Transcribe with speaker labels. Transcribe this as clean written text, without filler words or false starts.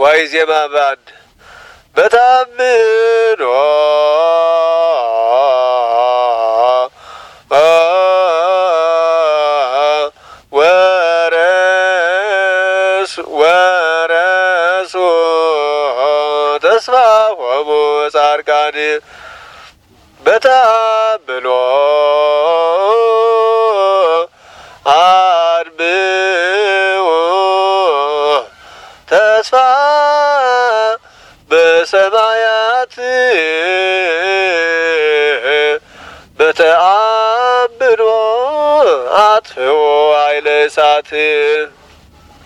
Speaker 1: ወይዜማ ባድ በታምኖ ወረሱ ተስፋሆሙ ጻድቃን በታምኖ አድብኡ ተስፋ በሰማያት በተአምኖ አጥፍኡ ኃይለ እሳት